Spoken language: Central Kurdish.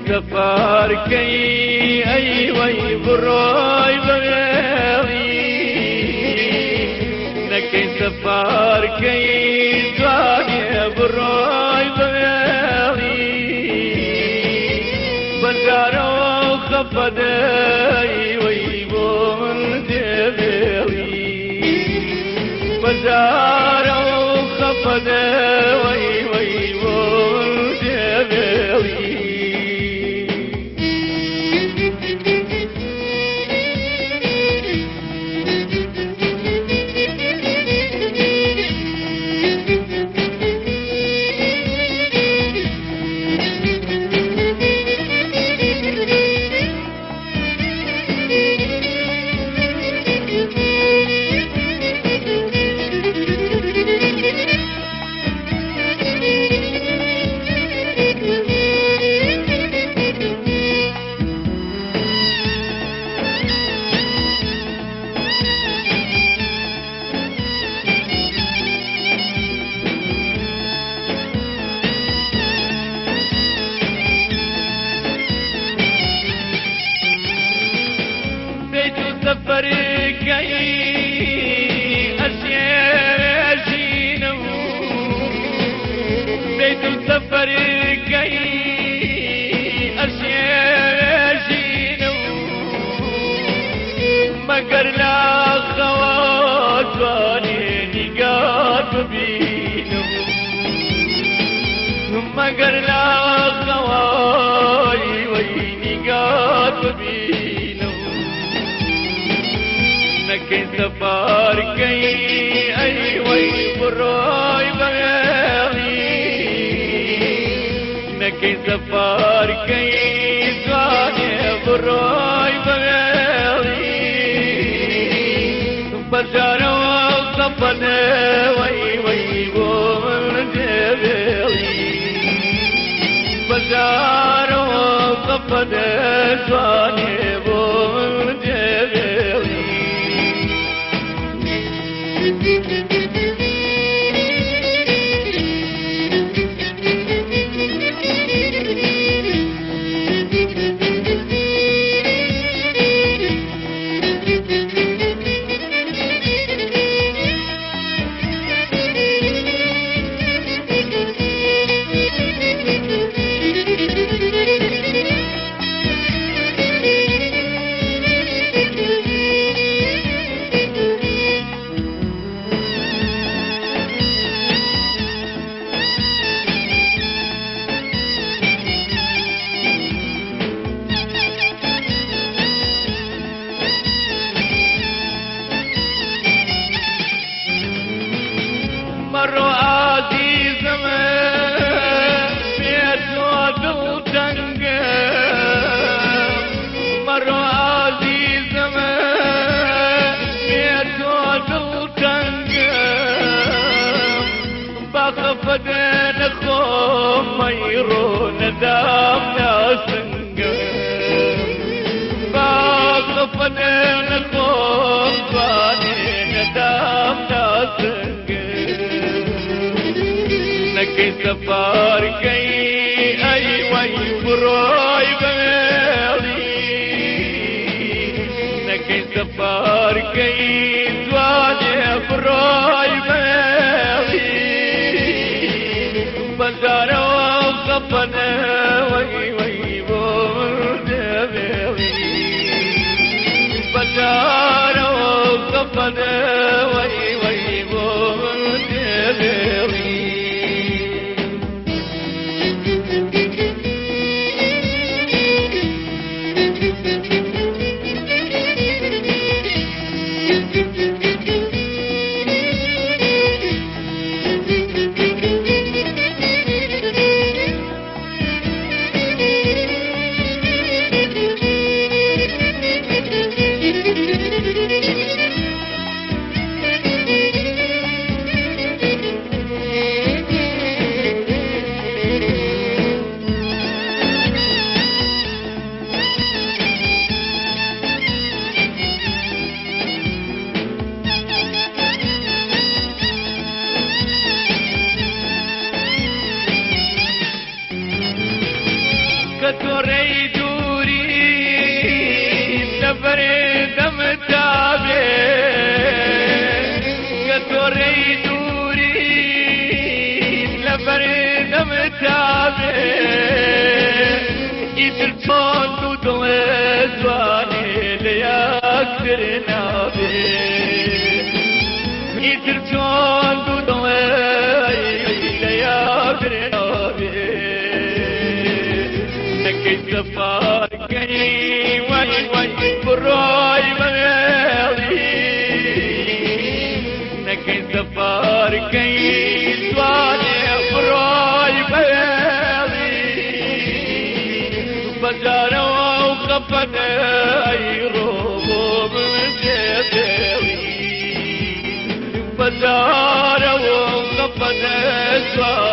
سفاركي أيوي بروي بغيري نكي سفاركي زواني بروي بغيري بزارو خفد أيوي بون دبيري بزارو خفد أيوي بون دبيري سفركي أسياجينو بيت سفركي أسياجينو مقر لا خوات واني نقاط بينو مقر لا خوات واني نقاط بينو نكي سفاركي أيوي بروي بغيري نكي سفاركي زواني بروي بغيري بزارو خفن وي بون دبيري بزارو خفن زواني بون دبيري مرو عزيز بيت ودو تنقى مرو عزيز بيت ودو تنقى بخفدين خوم ميرو ندام ناسنقى بخفدين خوم فاني ندام ناسنقى نكي سفاركي أيوي بروي بغيري نكي سفاركي زواني بروي بغيري بزارو خفن وي بون دبيري بزارو خفن وي بون دبيري يدر چۆن و دڵێ جوانێ لە یەکتر نابێ يدر چۆن و دڵێ لە یەکتر نابێ نەکەی سەفارکەی وای وای بڕۆی بەوێڵی نەکەی سەفارکەی جوانێ بڕۆی بەوێڵی بەجارەوە و خەفەنەی ڕۆ بۆ من جێدێڵی بەجارەوە و خەفەنە جوان